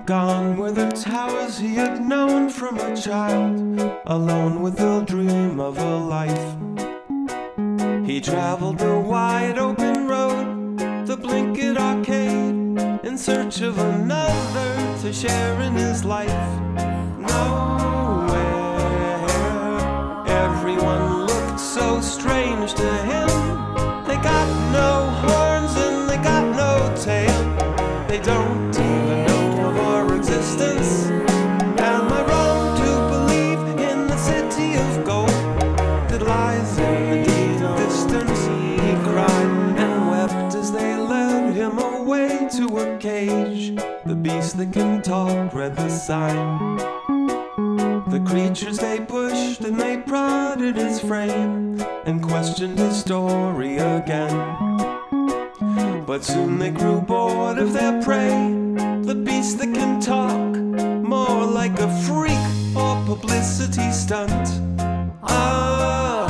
Gone were the towers he had known from a child, alone with the dream of a life. He traveled the wide open road, the blinkered arcade, in search of another to share in his life. Nowhere, everyone looked so strange to him. They got no horns and they got no tail. They don't even know of our existence. Am I wrong to believe in the city of gold that lies in the deep distance? He cried and wept as they led him away to a cage. The beast that can talk read the sign. The creatures they pushed and they prodded his frame and questioned his story again. But soon they grew bored of their prey, the beast that can talk, more like a freak or publicity stunt. Oh,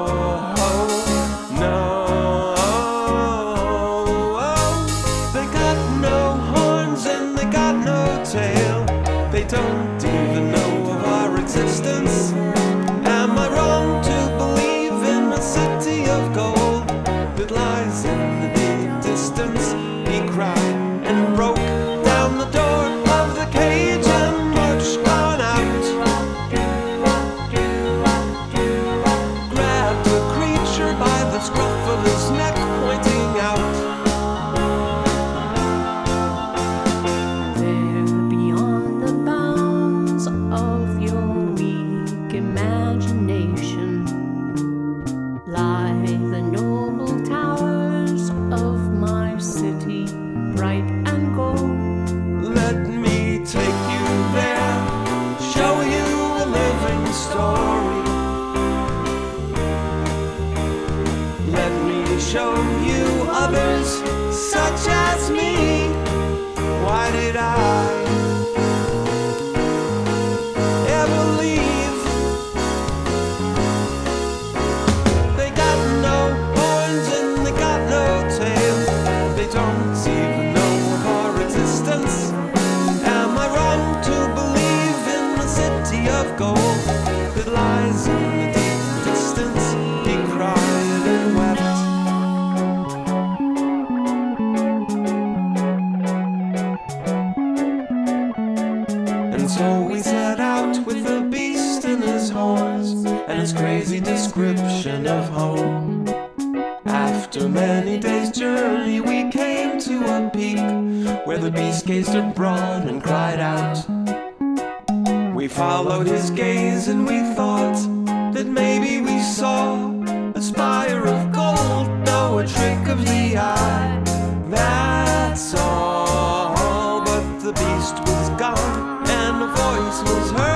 no. They got no horns and they got no tail. They don't even know of our existence. Am I wrong to believe in a city of gold that lies in the deep distance? He cried and broke down the door of the cage and marched on out. Grabbed the creature by the scruff of his neck, pointing out. There beyond the bounds of your weak imagination lie the noble towers of my city, bright and gold. Let me take you there, show you a living story. Let me show you others such as me. Why did I ever leave? They got no horns and they got no tail. They don't even know of our existence. Am I wrong to believe in the city of gold that lies in the deep distance? He cried and wept. And so we set out with the beast and his horns and his crazy description of home. After many days' journey, we came to a peak where the beast gazed abroad and cried out. We followed his gaze and we thought that maybe we saw a spire of gold, no, a trick of the eye. That's all, but the beast was gone and a voice was heard.